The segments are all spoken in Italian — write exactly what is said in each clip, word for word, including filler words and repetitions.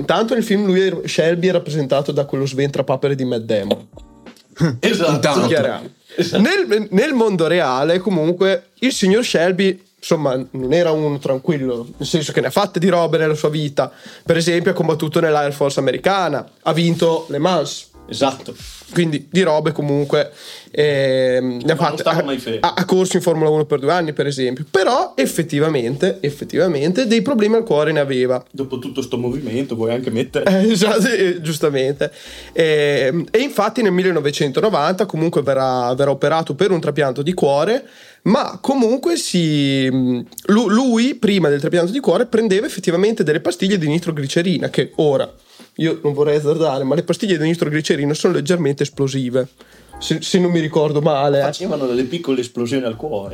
intanto nel film lui Shelby è rappresentato da quello sventrapapere di Matt Damon. Esatto. esatto. Nel, nel mondo reale comunque il signor Shelby insomma non era uno tranquillo, nel senso che ne ha fatte di robe nella sua vita. Per esempio ha combattuto nell'Air Force americana, ha vinto Le Mans. Esatto. Quindi di robe comunque eh, ne ha fatte, ha, ha, ha corso in Formula uno per due anni per esempio, però effettivamente effettivamente dei problemi al cuore ne aveva. Dopo tutto sto movimento vuoi anche mettere eh, esatto, eh, giustamente eh, e infatti nel millenovecentonovanta comunque verrà, verrà operato per un trapianto di cuore, ma comunque si, lui, lui prima del trapianto di cuore prendeva effettivamente delle pastiglie di nitroglicerina che ora io non vorrei azzardare, ma le pastiglie di nitroglicerina sono leggermente esplosive, se, se non mi ricordo male. Facevano delle piccole esplosioni al cuore.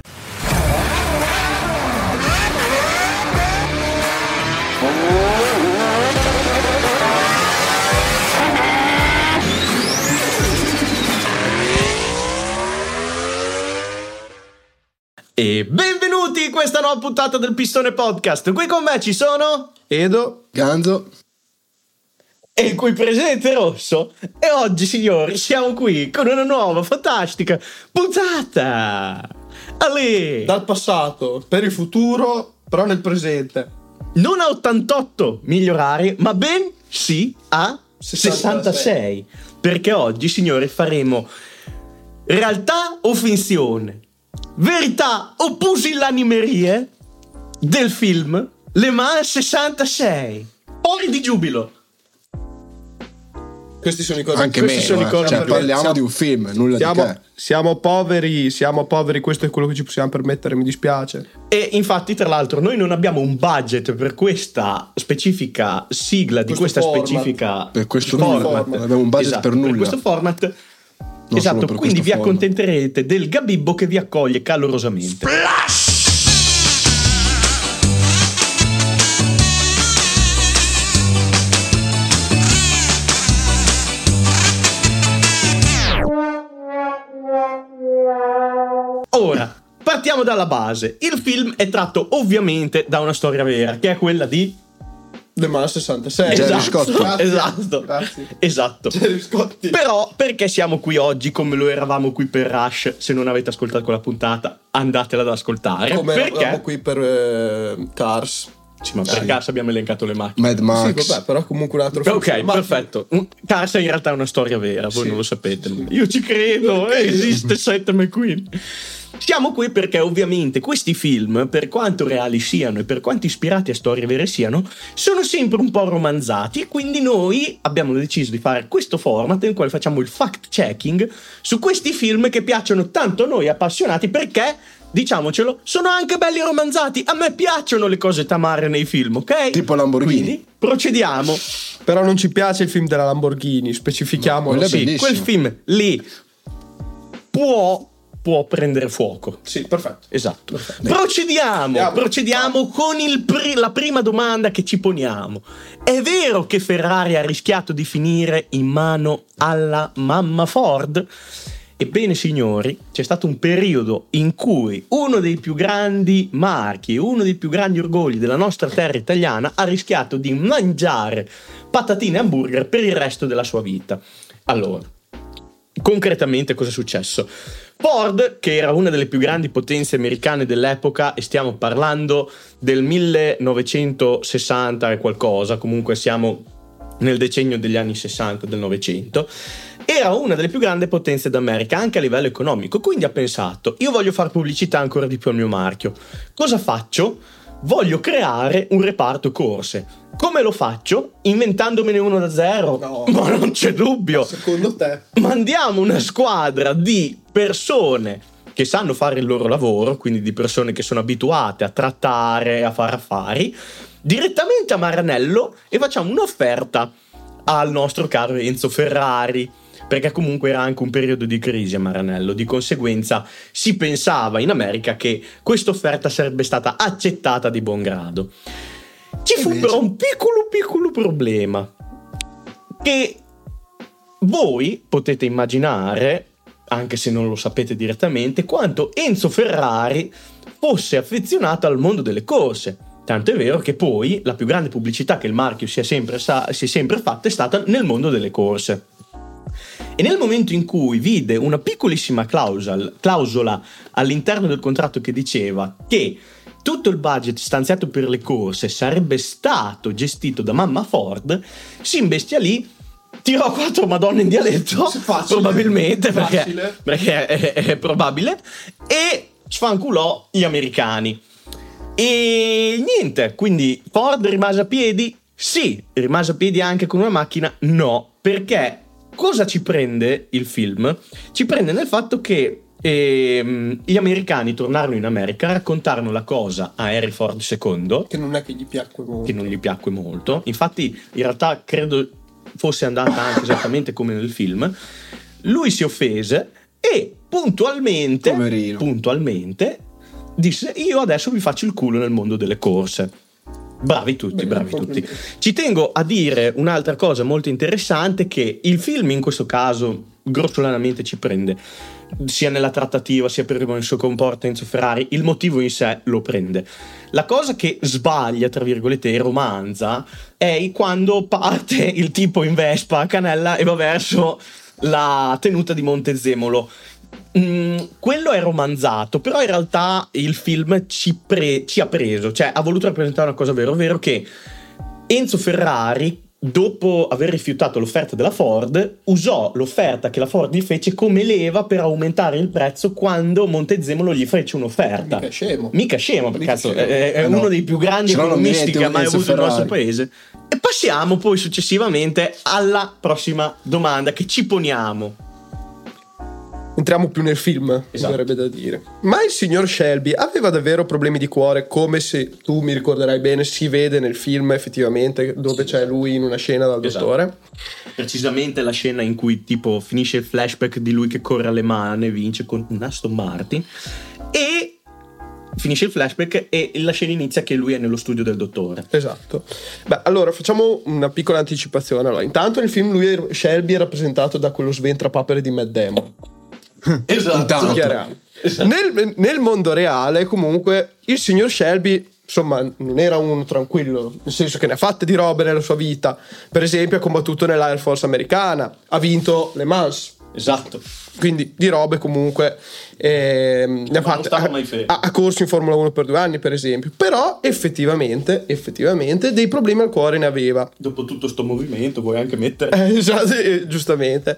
E benvenuti in questa nuova puntata del Pistone Podcast. Qui con me ci sono Edo, Ganzo e il qui presente Rosso. E oggi, signori, siamo qui con una nuova fantastica puntata Allì. dal passato per il futuro, però nel presente, non a ottantotto migliorari, ma ben sì a sessantasei. Perché oggi, signori, faremo realtà o finzione, verità o pusillanimerie del film Le Mans sessantasei. Ori di giubilo. questi sono i cose anche questi meno, sono i cose eh. cioè, per parliamo siamo, di un film, nulla siamo, di che. Siamo poveri, siamo poveri, questo è quello che ci possiamo permettere, mi dispiace. E infatti, tra l'altro, noi non abbiamo un budget per questa specifica sigla, di questo questa format. specifica Per questo format. format. Non abbiamo un budget Esatto, per nulla. Per questo format. Non esatto, solo per quindi vi questo format. accontenterete del Gabibbo che vi accoglie calorosamente. Splash! Ora, partiamo dalla base. Il film è tratto ovviamente da una storia vera, che è quella di Le Mans sessantasei. Jerry Esatto, Scott. Grazie, esatto, grazie. esatto. Jerry Scotti. Però perché siamo qui oggi come lo eravamo qui per Rush? Se non avete ascoltato quella puntata, andatela ad ascoltare. Come perché? eravamo qui per eh, Cars. Sì, ma per caso abbiamo elencato le macchine. Mad Max. Sì, vabbè, però comunque un altro film. Ok, Ma- perfetto. Cars è in realtà una storia vera, voi Sì. non lo sapete. Io ci credo, eh, esiste Seth MacQueen. Siamo qui perché ovviamente questi film, per quanto reali siano e per quanto ispirati a storie vere siano, sono sempre un po' romanzati, e quindi noi abbiamo deciso di fare questo format nel quale facciamo il fact checking su questi film che piacciono tanto a noi appassionati, perché, diciamocelo, sono anche belli romanzati. A me piacciono le cose tamarre nei film, ok? Tipo Lamborghini. Quindi procediamo. Però non ci piace il film della Lamborghini, specifichiamolo. quello è Sì. bellissimo. Quel film lì può può prendere fuoco. Sì, perfetto. Esatto. Procediamo, Andiamo. procediamo con il pri- la prima domanda che ci poniamo. È vero che Ferrari ha rischiato di finire in mano alla mamma Ford? Ebbene, signori, c'è stato un periodo in cui uno dei più grandi marchi, uno dei più grandi orgogli della nostra terra italiana ha rischiato di mangiare patatine e hamburger per il resto della sua vita. Allora, concretamente cosa è successo? Ford, che era una delle più grandi potenze americane dell'epoca, e stiamo parlando del millenovecentosessanta e qualcosa, comunque siamo nel decennio degli anni sessanta del Novecento, era una delle più grandi potenze d'America anche a livello economico, quindi ha pensato: io voglio fare pubblicità ancora di più al mio marchio, cosa faccio? Voglio creare un reparto corse. Come lo faccio? Inventandomene uno da zero? No. Ma non c'è dubbio. Secondo te? Mandiamo una squadra di persone che sanno fare il loro lavoro, quindi di persone che sono abituate a trattare, a fare affari, direttamente a Maranello, e facciamo un'offerta al nostro caro Enzo Ferrari, perché comunque era anche un periodo di crisi a Maranello, di conseguenza si pensava in America che questa offerta sarebbe stata accettata di buon grado. Ci fu però un piccolo piccolo problema, che voi potete immaginare, anche se non lo sapete direttamente, quanto Enzo Ferrari fosse affezionato al mondo delle corse. Tanto è vero che poi la più grande pubblicità che il marchio si è sempre, sa- si è sempre fatta è stata nel mondo delle corse. E nel momento in cui vide una piccolissima clausola, clausola all'interno del contratto che diceva che tutto il budget stanziato per le corse sarebbe stato gestito da mamma Ford, si imbestialì, tirò quattro madonne in dialetto, facile, probabilmente, perché, perché è, è, è probabile, e sfanculò gli americani. E niente, quindi Ford rimase a piedi? Sì. Rimase a piedi anche con una macchina? No. Perché cosa ci prende il film? Ci prende nel fatto che ehm, gli americani tornarono in America, raccontarono la cosa a Henry Ford secondo, che non è che gli piacque molto. Che non gli piacque molto. Infatti, in realtà, credo fosse andata anche esattamente come nel film. Lui si offese e puntualmente, Poverino. puntualmente disse: io adesso vi faccio il culo nel mondo delle corse. Bravi tutti, Beh, bravi tutti. Ci tengo a dire un'altra cosa molto interessante, che il film in questo caso grossolanamente ci prende, sia nella trattativa sia per come si comporta Enzo Ferrari. Il motivo in sé lo prende. La cosa che sbaglia, tra virgolette, e romanza è quando parte il tipo in Vespa a Canella e va verso la tenuta di Montezemolo. Mm, quello è romanzato, però in realtà il film ci, pre- ci ha preso, cioè ha voluto rappresentare una cosa vera, ovvero che Enzo Ferrari, dopo aver rifiutato l'offerta della Ford, usò l'offerta che la Ford gli fece come leva per aumentare il prezzo quando Montezemolo gli fece un'offerta. Mica scemo. Mica scemo, perché Mica cazzo, scemo. è, è Eh uno no. dei più grandi Se no non economisti niente, che ha mai Enzo avuto il nostro Ferrari. paese. E passiamo poi successivamente alla prossima domanda che ci poniamo. Entriamo più nel film, mi Esatto. verrebbe da dire. Ma il signor Shelby aveva davvero problemi di cuore, come se tu mi ricorderai bene si vede nel film effettivamente, dove c'è lui in una scena dal Esatto. dottore. Precisamente la scena in cui tipo finisce il flashback di lui che corre alle mani e vince con un Aston Martin, e finisce il flashback e la scena inizia che lui è nello studio del dottore. Esatto. Beh, allora facciamo una piccola anticipazione. Allora, intanto nel film lui è, Shelby è rappresentato da quello sventrapapere di Matt Damon. Esatto. Intanto. Chiariamo. Nel, nel mondo reale, comunque, il signor Shelby, insomma, non era uno tranquillo, nel senso che ne ha fatte di robe nella sua vita. Per esempio, ha combattuto nell'Air Force americana, ha vinto Le Mans. Esatto. Quindi di robe comunque ehm, ne ha non fatte. stava Ha, mai fermo. ha, ha corso in Formula uno per due anni, per esempio. Però effettivamente, effettivamente dei problemi al cuore ne aveva. Dopo tutto sto movimento vuoi anche mettere Eh, esatto, eh, giustamente.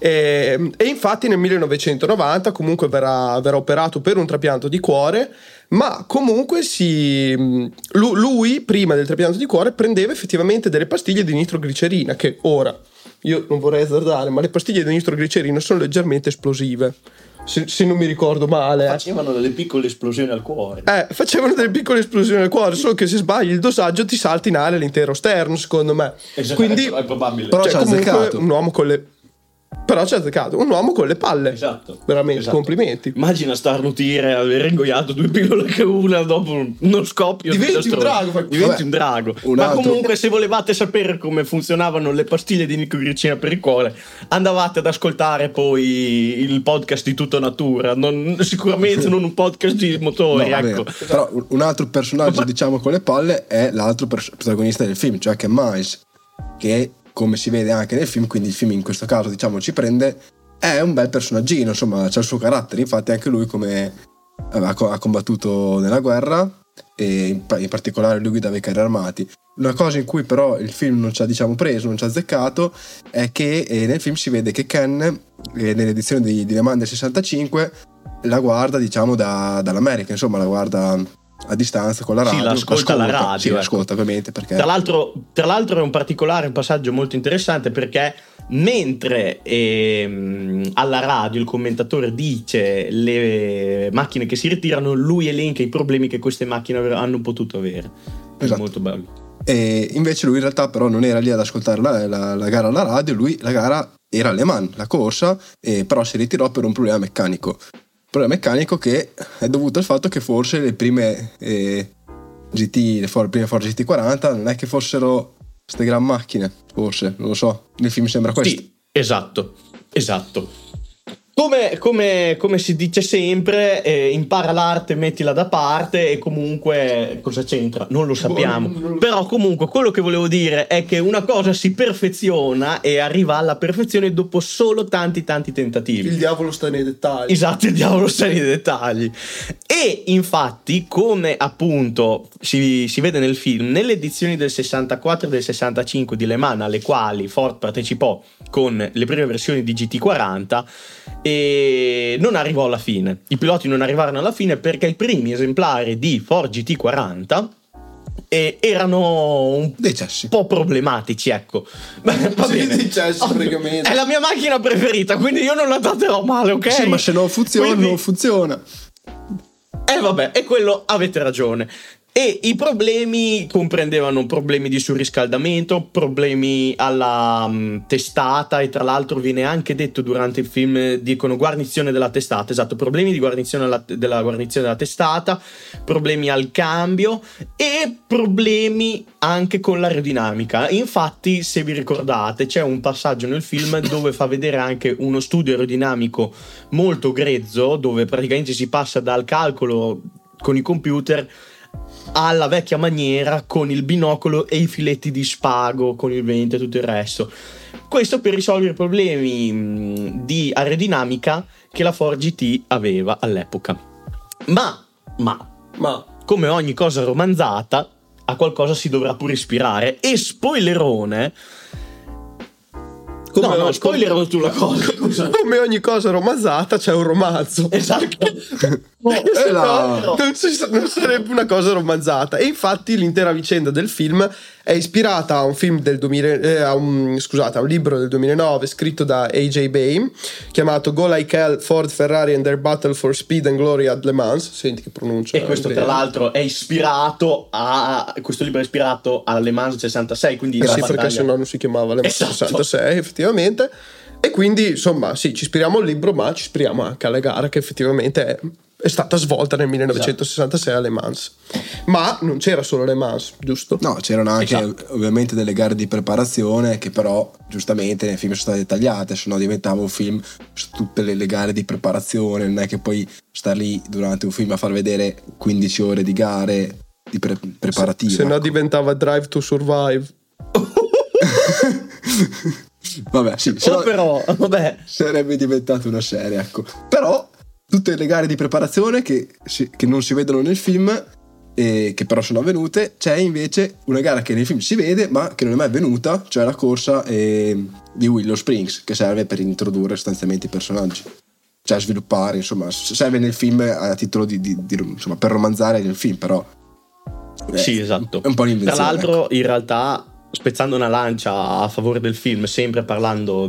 E, e infatti nel millenovecentonovanta comunque verrà, verrà operato per un trapianto di cuore, ma comunque si, lui, lui prima del trapianto di cuore prendeva effettivamente delle pastiglie di nitroglicerina, che ora, io non vorrei azzardare, ma le pastiglie di nitroglicerina sono leggermente esplosive, se, se non mi ricordo male. eh. facevano delle piccole esplosioni al cuore. Eh, facevano delle piccole esplosioni al cuore, solo che se sbagli il dosaggio ti salta in aria l'intero sterno, secondo me. Esatto, Quindi, è probabile. Però cioè, ci ha comunque azzeccato. un uomo con le però ci ha azzeccato un uomo con le palle. Esatto. Veramente, Esatto. complimenti. Immagina starnutire, aver ingoiato due pillole che una dopo uno scoppio Diventi un disastroso. drago, fai- diventi Vabbè, un drago. un Ma altro. comunque, se volevate sapere come funzionavano le pastiglie di nitroglicerina per il cuore, andavate ad ascoltare poi il podcast di Tutto Natura, non, sicuramente non un podcast di motori. No, ecco. vabbè. Però un- un altro personaggio, diciamo, con le palle è l'altro pers- protagonista del film, cioè che è Miles, che come si vede anche nel film, quindi il film in questo caso, diciamo, ci prende, è un bel personaggino, insomma, c'ha il suo carattere. Infatti anche lui come ha, co- ha combattuto nella guerra, e in, pa- in particolare lui guidava i carri armati. Una cosa in cui però il film non ci ha, diciamo, preso, non ci ha azzeccato, è che eh, nel film si vede che Ken, eh, nell'edizione di, di Le Mans del sessantacinque, la guarda, diciamo, da, dall'America, insomma, la guarda a distanza con la Sì, radio. l'ascolta alla radio, Sì, ecco. l'ascolta ovviamente, perché Tra l'altro, tra l'altro è un particolare, un passaggio molto interessante, perché mentre ehm, alla radio il commentatore dice le macchine che si ritirano, lui elenca i problemi che queste macchine ave- hanno potuto avere. È Esatto. molto bello. E invece lui in realtà però non era lì ad ascoltare la, la- la gara alla radio, lui la gara era a Le Mans, la corsa, e però si ritirò per un problema meccanico. Problema meccanico che è dovuto al fatto che forse le prime eh, G T, le, for- le prime Ford G T quaranta non è che fossero queste gran macchine, forse, non lo so, nel film sembra questo. Sì, esatto, esatto. Come, come, come si dice sempre, eh, impara l'arte, mettila da parte, e comunque cosa c'entra? Non lo sappiamo. Buon, non lo Però comunque quello che volevo dire è che una cosa si perfeziona e arriva alla perfezione dopo solo tanti tanti tentativi. Il diavolo sta nei dettagli. Esatto, il diavolo sta nei dettagli. E infatti, come appunto si, si vede nel film, nelle edizioni del sessantaquattro e del sessantacinque di Le Mans, alle quali Ford partecipò con le prime versioni di G T quaranta, e non arrivò alla fine. I piloti non arrivarono alla fine perché i primi esemplari di Ford G T quaranta e erano un decessi. po' problematici, ecco. Beh, va Sì, bene. decessi, praticamente. È la mia macchina preferita, quindi io non la tratterò male, ok? Sì, ma se non funziona, Quindi- non funziona. Eh vabbè, e quello avete ragione. E i problemi comprendevano problemi di surriscaldamento, problemi alla um, testata, e tra l'altro viene anche detto durante il film, dicono guarnizione della testata, esatto, problemi di guarnizione alla, della guarnizione della testata, problemi al cambio e problemi anche con l'aerodinamica. Infatti, se vi ricordate, c'è un passaggio nel film dove fa vedere anche uno studio aerodinamico molto grezzo, dove praticamente si passa dal calcolo con i computer alla vecchia maniera, con il binocolo e i filetti di spago, con il vento e tutto il resto. Questo per risolvere i problemi mh, di aerodinamica che la Ford G T aveva all'epoca. Ma, ma, Ma come ogni cosa romanzata, a qualcosa si dovrà pure ispirare. E spoilerone... Come no, no, ogni- spoilerò tu la cosa, scusa. come ogni cosa romanzata c'è un romanzo. Esatto. E là. No, Non, si- non sarebbe una cosa romanzata. E infatti l'intera vicenda del film è ispirata a un film del duemila, eh, a un, scusate, a un libro del duemilanove scritto da A J Bain chiamato Go Like Hell, Ford, Ferrari and Their Battle for Speed and Glory at Le Mans. Senti che pronuncia. E questo tra bene. l'altro è ispirato a questo libro è ispirato a Le Mans sessantasei, quindi Eh la sì, perché battaglia- se no non si chiamava Le Mans Esatto. sessantasei, effettivamente. E quindi, insomma, sì, ci ispiriamo al libro, ma ci ispiriamo anche alla gara che effettivamente è, è stata svolta nel millenovecentosessantasei a Le Mans. Ma non c'era solo Le Mans, giusto? No, c'erano anche Esatto. ovviamente delle gare di preparazione che però giustamente nei film sono state tagliate, se no diventava un film su tutte le, le gare di preparazione, non è che poi star lì durante un film a far vedere quindici ore di gare di pre- preparativa. Se no diventava Drive to Survive. Vabbè, sì, se Oh, no però, vabbè. sarebbe diventata una serie, ecco. Però tutte le gare di preparazione che, si- che non si vedono nel film e che però sono avvenute, c'è invece una gara che nei film si vede ma che non è mai avvenuta, cioè la corsa eh, di Willow Springs, che serve per introdurre sostanzialmente i personaggi, cioè sviluppare, insomma, serve nel film a titolo di, di- di- insomma, per romanzare nel film, però eh, Sì, esatto. è un po' l'invenzione. Tra l'altro, ecco. in realtà, spezzando una lancia a favore del film, sempre parlando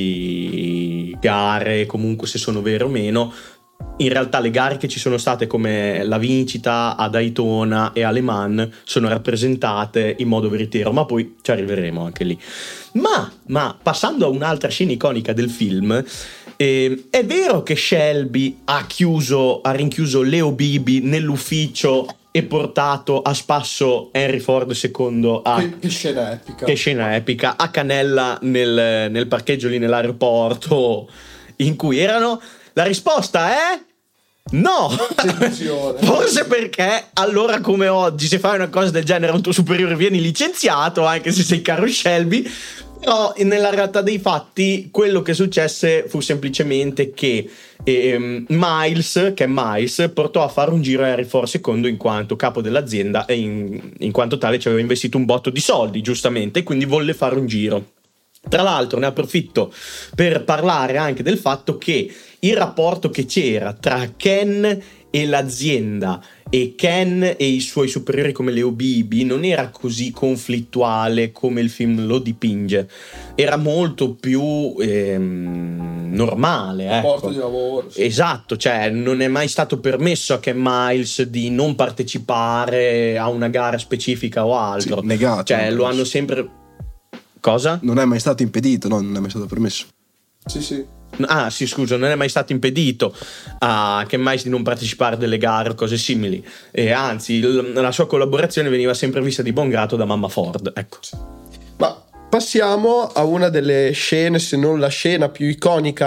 di gare, comunque se sono vere o meno, in realtà le gare che ci sono state come la vincita a Daytona e a Le Mans sono rappresentate in modo veritiero, ma poi ci arriveremo anche lì. Ma, ma passando a un'altra scena iconica del film, eh, è vero che Shelby ha chiuso, ha rinchiuso Leo Beebe nell'ufficio e portato a spasso Henry Ford secondo a... Che, che scena epica. Che scena epica, a Canella nel, nel parcheggio lì nell'aeroporto in cui erano. La risposta è no. Attenzione. Forse perché allora come oggi se fai una cosa del genere a un tuo superiore vieni licenziato anche se sei caro Shelby. Però nella realtà dei fatti quello che successe fu semplicemente che ehm, Miles, che è Miles, portò a fare un giro a Henry Ford secondo in quanto capo dell'azienda e in, in quanto tale ci aveva investito un botto di soldi, giustamente, e quindi volle fare un giro. Tra l'altro ne approfitto per parlare anche del fatto che il rapporto che c'era tra Ken e l'azienda e Ken e i suoi superiori come Leo Beebe non era così conflittuale come il film lo dipinge, era molto più ehm, normale, Rapporto ecco. di lavoro. Sì. Esatto, cioè non è mai stato permesso a Ken Miles di non partecipare a una gara specifica o altro. Sì, negato, cioè non lo penso. hanno sempre... Cosa? Non è mai stato impedito, no, non è mai stato permesso. Sì, sì. Ah sì, scusa, non è mai stato impedito a Ken Miles di non partecipare a delle gare o cose simili, e anzi il- la sua collaborazione veniva sempre vista di buon grado da mamma Ford, ecco. Ma passiamo a una delle scene, se non la scena più iconica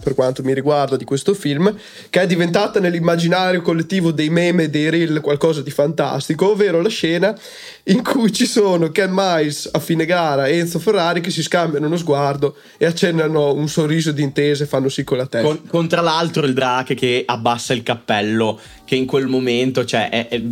per quanto mi riguarda, di questo film, che è diventata nell'immaginario collettivo dei meme e dei reel qualcosa di fantastico, ovvero la scena in cui ci sono Ken Miles a fine gara e Enzo Ferrari che si scambiano uno sguardo e accennano un sorriso di intesa e fanno sì con la testa. Con, con tra l'altro il Drake che abbassa il cappello, che in quel momento, cioè, è, è,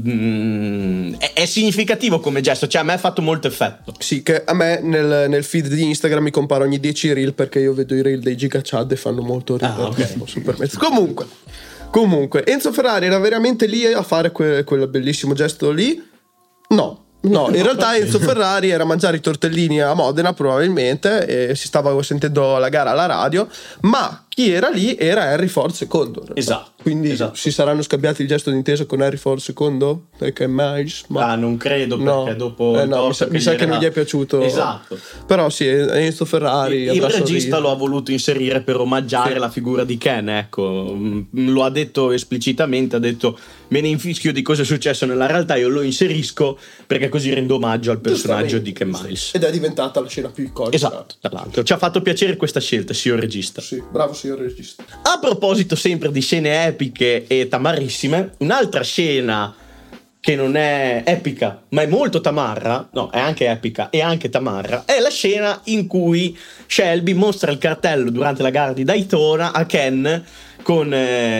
mm, è, è significativo come gesto, cioè a me ha fatto molto effetto. Sì, che a me nel, nel feed di Instagram mi compare ogni dieci reel, perché io vedo i reel dei Giga Chad e fanno molto ridere. Ah, okay. Posso permettere. Comunque, comunque, Enzo Ferrari era veramente lì a fare que, quel bellissimo gesto lì? No. No, in realtà Enzo Ferrari era a mangiare i tortellini a Modena probabilmente e si stava sentendo la gara alla radio, ma chi era lì era Harry Ford secondo. Esatto. Quindi esatto. si saranno scambiati il gesto d'intesa con Harry Ford secondo? Perché Miles, ma... Ah, non credo, perché no. dopo eh, no, mi sa, che mi sa che era... non gli è piaciuto. Esatto. Però sì, Enzo Ferrari il, il regista sorriso. lo ha voluto inserire per omaggiare sì. la figura di Ken, ecco. Lo ha detto esplicitamente, ha detto me ne infischio di cosa è successo nella realtà, io lo inserisco perché così rendo omaggio al personaggio di Ken Miles. Ed è diventata la scena più iconica. Esatto, tra l'altro. Ci ha fatto piacere questa scelta, signor regista. Sì, bravo signor regista. A proposito sempre di scene epiche e tamarrissime, un'altra scena che non è epica ma è molto tamarra, no, è anche epica e anche tamarra, è la scena in cui Shelby mostra il cartello durante la gara di Daytona a Ken con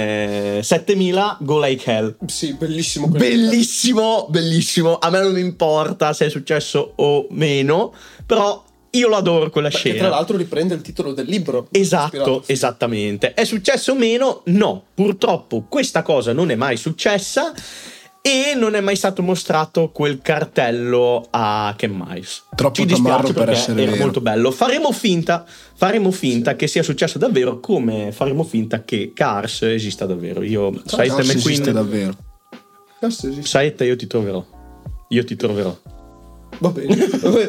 eh, settemila Go Like Hell. Sì, bellissimo. Bellissimo, bellissimo. A me non importa se è successo o meno, però io lo adoro quella Perché scena. Tra l'altro riprende il titolo del libro. Esatto, esattamente. È successo o meno? No, purtroppo questa cosa non è mai successa e non è mai stato mostrato quel cartello a Ken Miles. Troppo Ci dispiace per perché essere era vero. molto bello. Faremo finta, faremo finta sì. che sia successo davvero, come faremo finta che Cars esista davvero. Io, Saetta Cars McQueen, esiste davvero. Cars esiste. Saetta, io ti troverò. Io ti troverò. Va bene.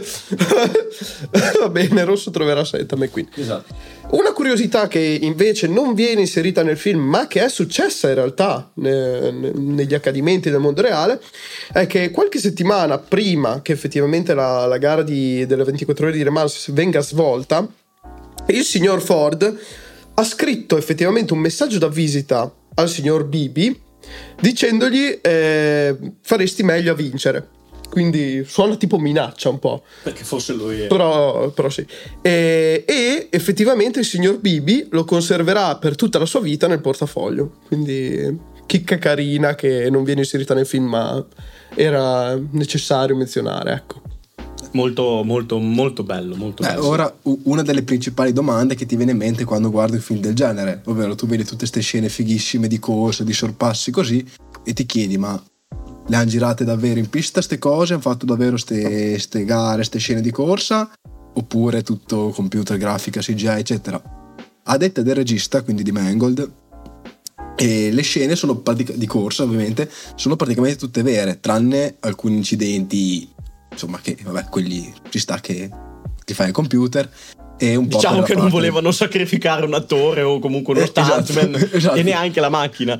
Va bene, Rosso troverà Saetta McQueen. Esatto. Una curiosità che invece non viene inserita nel film, ma che è successa in realtà ne, ne, negli accadimenti del mondo reale, è che qualche settimana prima che effettivamente la, la gara di, delle ventiquattro ore di Le Mans venga svolta, il signor Ford ha scritto effettivamente un messaggio da visita al signor Bibi dicendogli eh, faresti meglio a vincere. Quindi suona tipo minaccia un po'. Perché forse lui è... Però, però sì. E, e effettivamente il signor Bibi lo conserverà per tutta la sua vita nel portafoglio. Quindi chicca carina che non viene inserita nel film, ma era necessario menzionare, ecco. Molto, molto, molto bello, molto Beh, bello. Ora, una delle principali domande che ti viene in mente quando guardi un film del genere, ovvero tu vedi tutte queste scene fighissime di corsa, di sorpassi così, e ti chiedi, ma le hanno girate davvero in pista ste cose? Hanno fatto davvero ste, ste gare, ste scene di corsa? Oppure tutto computer, grafica, C G I, eccetera? A detta del regista, quindi di Mangold, e le scene sono pratica- di corsa, ovviamente, sono praticamente tutte vere, tranne alcuni incidenti, insomma, che vabbè, quelli ci sta che ti fai il computer. E un po' diciamo che non parte... volevano sacrificare un attore o comunque uno eh, stuntman, esatto, esatto. e neanche la macchina.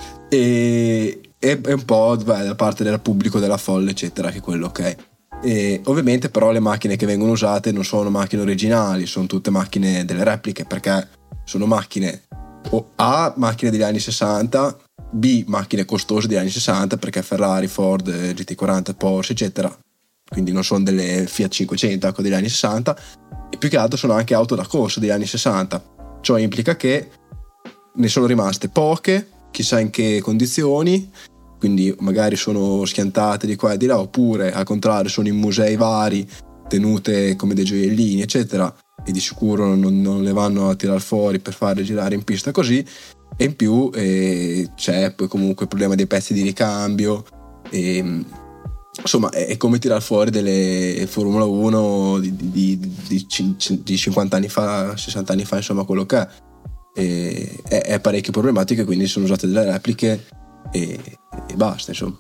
E è un po' beh, da parte del pubblico, della folla, eccetera, che quello ok. E ovviamente però le macchine che vengono usate non sono macchine originali, sono tutte macchine delle repliche, perché sono macchine o A, macchine degli anni sessanta, B, macchine costose degli anni sessanta, perché Ferrari, Ford, G T quaranta, Porsche, eccetera, quindi non sono delle Fiat cinquecento, ecco, degli anni sessanta, e più che altro sono anche auto da corsa degli anni sessanta. Ciò implica che ne sono rimaste poche, chissà in che condizioni, quindi magari sono schiantate di qua e di là, oppure al contrario sono in musei vari, tenute come dei gioiellini, eccetera, e di sicuro non, non le vanno a tirar fuori per farle girare in pista così. E in più eh, c'è poi comunque il problema dei pezzi di ricambio, e, insomma è, è come tirar fuori delle Formula uno di, di, di, di, di cinquanta anni fa, sessanta anni fa, insomma quello che è. E, è, è parecchio problematico, e quindi sono usate delle repliche e, e basta, insomma.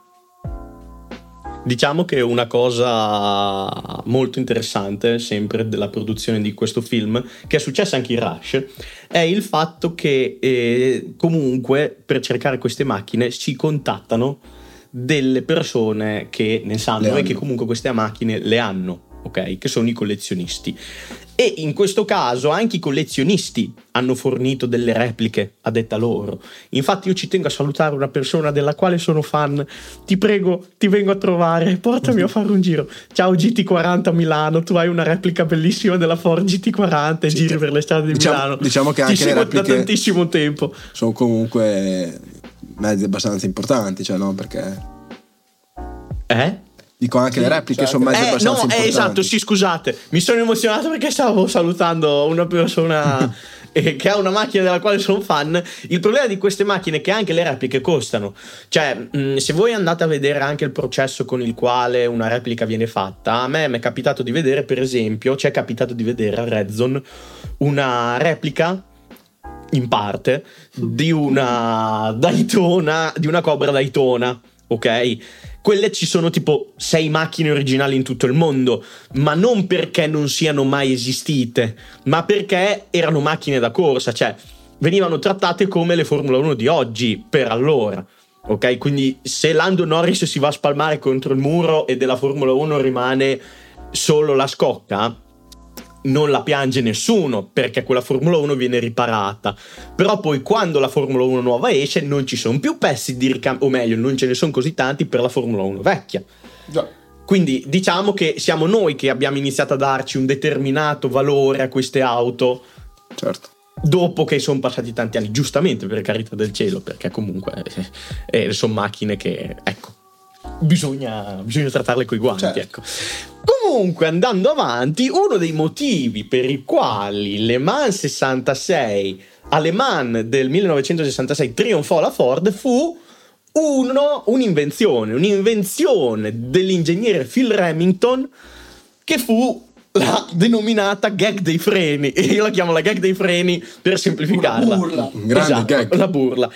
Diciamo che una cosa molto interessante sempre della produzione di questo film, che è successa anche in Rush, è il fatto che eh, comunque per cercare queste macchine si contattano delle persone che ne sanno e che comunque queste macchine le hanno, ok? Che sono i collezionisti. E in questo caso anche i collezionisti hanno fornito delle repliche a detta loro. Infatti io ci tengo a salutare una persona della quale sono fan. Ti prego, ti vengo a trovare, portami a fare un giro. Ciao G T quaranta Milano, tu hai una replica bellissima della Ford G T quaranta e sì, giri per le strade di diciamo, Milano. Diciamo che anche ti le seguo repliche da tantissimo tempo. Sono comunque mezzi abbastanza importanti, cioè no, perché Eh? Dico anche sì, le repliche cioè, sono mezzi Eh, abbastanza no, importanti. eh, esatto, sì, scusate, mi sono emozionato perché stavo salutando una persona eh, che ha una macchina della quale sono fan. Il problema di queste macchine è che anche le repliche costano. Cioè, mh, se voi andate a vedere anche il processo con il quale una replica viene fatta, a me mi è capitato di vedere, per esempio, ci è capitato di vedere a Red Zone una replica in parte di una Daytona, di una Cobra Daytona, ok? Quelle ci sono tipo sei macchine originali in tutto il mondo, ma non perché non siano mai esistite, ma perché erano macchine da corsa, cioè venivano trattate come le Formula uno di oggi per allora, ok? Quindi se Lando Norris si va a spalmare contro il muro e della Formula uno rimane solo la scocca, non la piange nessuno, perché quella Formula uno viene riparata. Però poi quando la Formula uno nuova esce non ci sono più pezzi di ricambio, o meglio non ce ne sono così tanti per la Formula uno vecchia. Già. Quindi diciamo che siamo noi che abbiamo iniziato a darci un determinato valore a queste auto, Certo. dopo che sono passati tanti anni, giustamente, per carità del cielo, perché comunque eh, eh, sono macchine che, ecco, bisogna, bisogna trattarle coi guanti, certo. ecco. Comunque, andando avanti, uno dei motivi per i quali Le Mans sessantasei, a Le Mans del millenovecentosessantasei trionfò la Ford fu uno, un'invenzione, un'invenzione dell'ingegnere Phil Remington, che fu la denominata gag dei freni. E io la chiamo la gag dei freni per semplificarla. Una burla. Un grande Esatto, gag. la burla.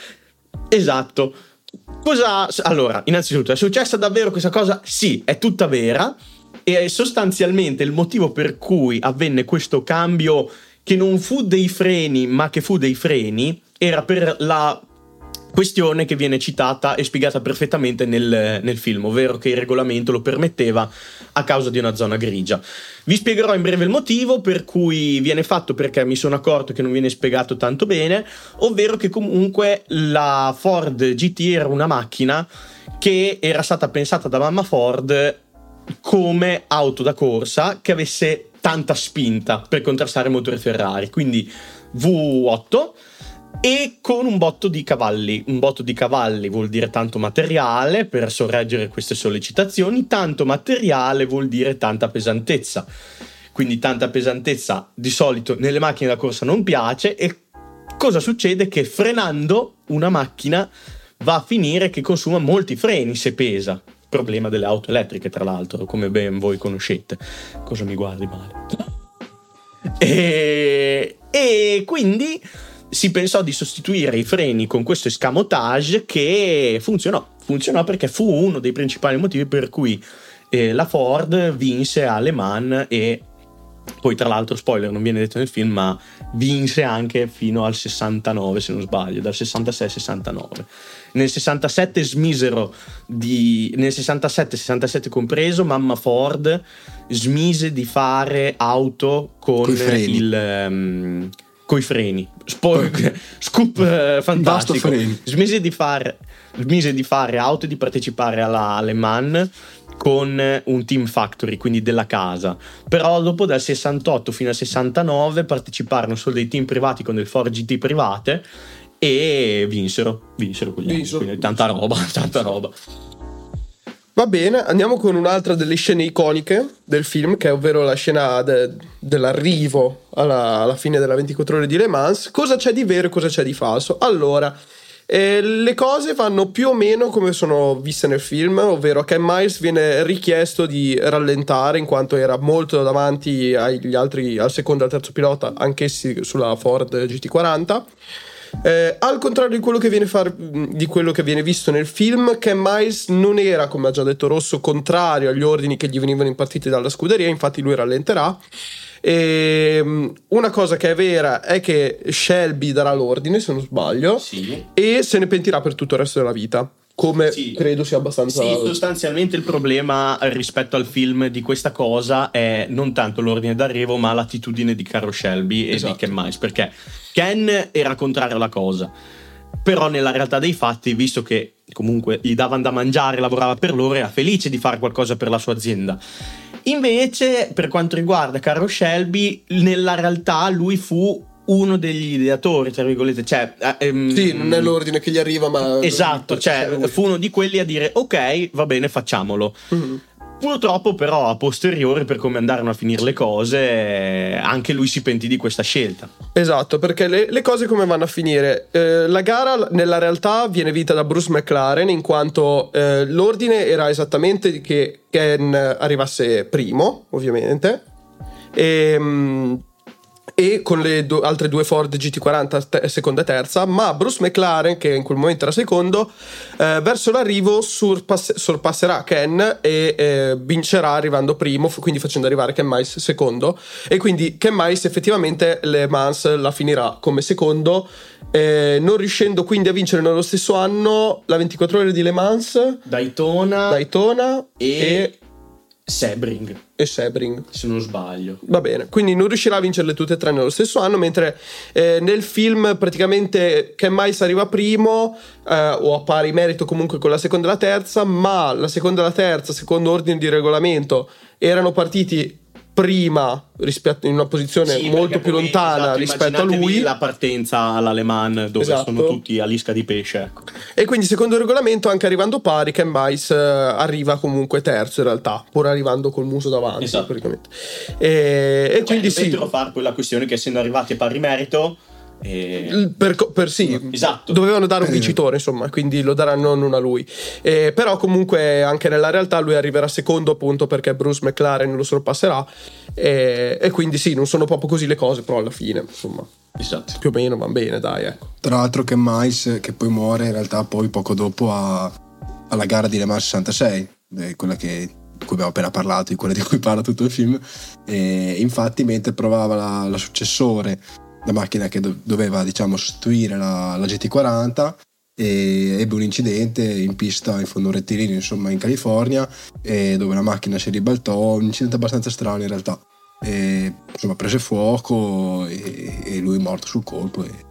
Esatto. Cosa, allora, innanzitutto, è successa davvero questa cosa? Sì, è tutta vera. E sostanzialmente il motivo per cui avvenne questo cambio, che non fu dei freni ma che fu dei freni, era per la questione che viene citata e spiegata perfettamente nel, nel film, ovvero che il regolamento lo permetteva a causa di una zona grigia. Vi spiegherò in breve il motivo per cui viene fatto, perché mi sono accorto che non viene spiegato tanto bene, ovvero che comunque la Ford G T era una macchina che era stata pensata da mamma Ford come auto da corsa che avesse tanta spinta per contrastare il motore Ferrari, quindi V otto e con un botto di cavalli. Un botto di cavalli vuol dire tanto materiale per sorreggere queste sollecitazioni, tanto materiale vuol dire tanta pesantezza, quindi tanta pesantezza di solito nelle macchine da corsa non piace. E cosa succede? Che frenando una macchina va a finire che consuma molti freni se pesa. Problema delle auto elettriche, tra l'altro, come ben voi conoscete. Cosa mi guardi male? e, e quindi si pensò di sostituire i freni con questo escamotage, che funzionò. Funzionò perché fu uno dei principali motivi per cui eh, la Ford vinse a Le Mans, e poi, tra l'altro, spoiler, non viene detto nel film, ma vinse anche fino al sessantanove, se non sbaglio, dal sessantasei al sessantanove. Nel sessantasette smisero di nel sessantasette sessantasette compreso, mamma Ford smise di fare auto con Coi freni. il um, coi freni. Spo- scoop uh, fantastico. freni. Smise di fare smise di fare auto e di partecipare alla Le Mans con un team factory, quindi della casa. Però dopo, dal sessantotto fino al sessantanove, parteciparono solo dei team privati con del Ford G T private e vinsero vinsero quegli anni. Quindi tanta roba tanta roba Va bene, andiamo con un'altra delle scene iconiche del film, che è ovvero la scena de- dell'arrivo alla, alla fine della ventiquattro ore di Le Mans. Cosa c'è di vero e cosa c'è di falso? Allora, eh, le cose vanno più o meno come sono viste nel film, ovvero che Miles viene richiesto di rallentare in quanto era molto davanti agli altri, al secondo e al terzo pilota, anch'essi sulla Ford G T quaranta. Eh, al contrario di quello che viene far, di quello che viene visto nel film, Ken Miles non era, come ha già detto Rosso, contrario agli ordini che gli venivano impartiti dalla scuderia, infatti lui rallenterà. E una cosa che è vera è che Shelby darà l'ordine, se non sbaglio, sì. e se ne pentirà per tutto il resto della vita. come Sì. credo sia abbastanza... Sì, sostanzialmente il problema rispetto al film di questa cosa è non tanto l'ordine d'arrivo, ma l'attitudine di Carroll Shelby e Esatto. di Ken Miles, perché Ken era contrario alla cosa, però nella realtà dei fatti, visto che comunque gli davano da mangiare, lavorava per loro, era felice di fare qualcosa per la sua azienda. Invece, per quanto riguarda Carroll Shelby, nella realtà lui fu uno degli ideatori, tra virgolette, cioè ehm, Sì, non è l'ordine che gli arriva, ma... esatto, cioè lui. fu uno di quelli a dire ok, va bene, facciamolo. Mm-hmm. Purtroppo però a posteriori, per come andarono a finire le cose, anche lui si pentì di questa scelta. Esatto, perché le, le cose come vanno a finire? Eh, la gara nella realtà viene vinta da Bruce McLaren, in quanto eh, l'ordine era esattamente che Ken arrivasse primo, ovviamente, e, mh, e con le do, altre due Ford G T quaranta te, seconda e terza, ma Bruce McLaren, che in quel momento era secondo, eh, verso l'arrivo surpass- sorpasserà Ken e eh, vincerà arrivando primo, quindi facendo arrivare Ken Miles secondo, e quindi Ken Miles effettivamente Le Mans la finirà come secondo, eh, non riuscendo quindi a vincere nello stesso anno la ventiquattro ore di Le Mans, Daytona, Daytona e, e, Sebring, e Sebring. se non sbaglio. Va bene, quindi non riuscirà a vincerle tutte e tre nello stesso anno, mentre eh, nel film praticamente Ken Miles arriva primo, eh, o a pari merito comunque con la seconda e la terza, ma la seconda e la terza, secondo ordine di regolamento, erano partiti prima rispetto in una posizione Sì, molto perché più poi, lontana esatto, rispetto a immaginatevi lui, la partenza all'Ale Mans, dove Esatto. sono tutti a lisca di pesce, ecco. e quindi secondo il regolamento anche arrivando pari Ken Miles eh, arriva comunque terzo in realtà, pur arrivando col muso davanti, Esatto. praticamente. e, e Cioè, quindi sì, dovettero fare poi la questione che essendo arrivati a pari merito, e... Il- Per, per sì, Esatto. dovevano dare un Eh. vincitore, insomma, quindi lo daranno non a lui. Eh, però comunque anche nella realtà lui arriverà secondo, appunto perché Bruce McLaren lo sorpasserà, e, e quindi sì, non sono proprio così le cose, però alla fine, insomma, esatto. più o meno va bene, dai, ecco. Tra l'altro Ken Miles, che poi muore in realtà poi poco dopo a- alla gara di Le Mans sessantasei, eh, quella che, di cui abbiamo appena parlato, di quella di cui parla tutto il film, e infatti mentre provava la, la successore, la macchina che do- doveva diciamo sostituire la, la G T quaranta, e ebbe un incidente in pista in fondo a un rettilineo, insomma, in California, e dove la macchina si ribaltò, un incidente abbastanza strano in realtà, e insomma prese fuoco e, e lui è morto sul colpo, e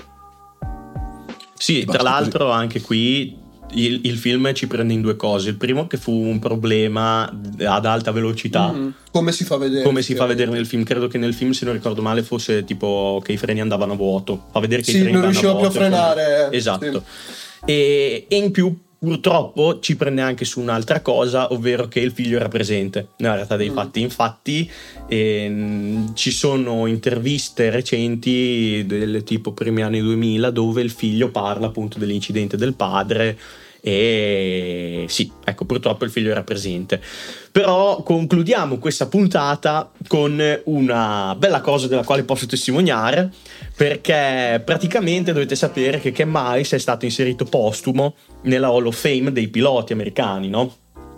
Sì, E tra basta l'altro anche qui il, il film ci prende in due cose. Il primo, che fu un problema ad alta velocità, Mhm. Come si fa vedere? come si fa vedere nel film. Credo che nel film, se non ricordo male, fosse tipo che i freni andavano a vuoto, fa vedere che Sì, i freni non vanno riusciva a più a vuoto. frenare. Esatto. E, e in più purtroppo ci prende anche su un'altra cosa, ovvero che il figlio era presente nella realtà dei Mm. fatti. Infatti ehm, ci sono interviste recenti del tipo primi anni duemila dove il figlio parla appunto dell'incidente del padre, e sì, ecco, purtroppo il figlio era presente. Però concludiamo questa puntata con una bella cosa della quale posso testimoniare, perché praticamente dovete sapere che Ken Miles è stato inserito postumo nella Hall of Fame dei piloti americani, no?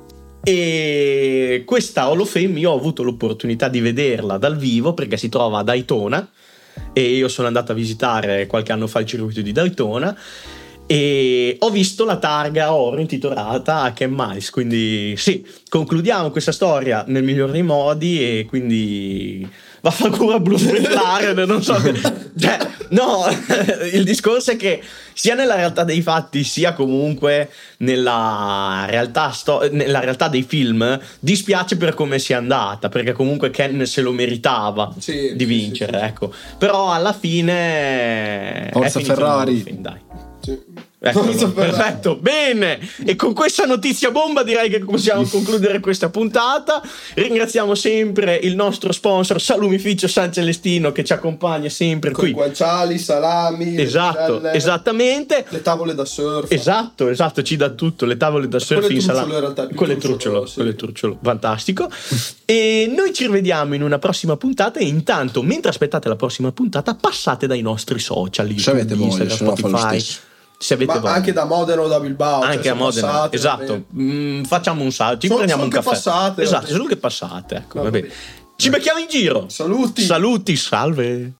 E questa Hall of Fame io ho avuto l'opportunità di vederla dal vivo perché si trova a Daytona, e io sono andato a visitare qualche anno fa il circuito di Daytona e ho visto la targa oro intitolata a Ken Miles. Quindi sì, concludiamo questa storia nel miglior dei modi, e quindi vaffanculo a Bruce McLaren, non so che... cioè, no, il discorso è che sia nella realtà dei fatti sia comunque nella realtà, sto- nella realtà dei film dispiace per come sia andata, perché comunque Ken se lo meritava Sì, di sì, vincere, sì, sì. ecco. Però alla fine Forza è finito Ferrari. il film, dai. Sì. Ecco, Forza Ferrari. perfetto, bene. E con questa notizia bomba direi che possiamo concludere questa puntata. Ringraziamo sempre il nostro sponsor Salumificio San Celestino, che ci accompagna sempre Con i qui. guanciali, salami, le Esatto, miscele, esattamente. le tavole da surf. Esatto, esatto, ci dà tutto, le tavole da surf, Quelle in trucciolo sala- in realtà, più quelle trucciolo, trucciolo, sì. quelle trucciolo, fantastico. E noi ci rivediamo in una prossima puntata, e intanto, mentre aspettate la prossima puntata, passate dai nostri social, se YouTube, avete voglia, Instagram, se no fa lo Spotify. stesso. Se avete Ma voglia. anche da Modena o da Bilbao. Anche cioè, a se Modena, passate, esatto. va bene. Mm, facciamo un salto, ci Solo- prendiamo un solo che caffè. passate, va esatto, bene. solo che passate, ecco, Va va bene. bene. Ci becchiamo in giro. Saluti. Saluti, salve.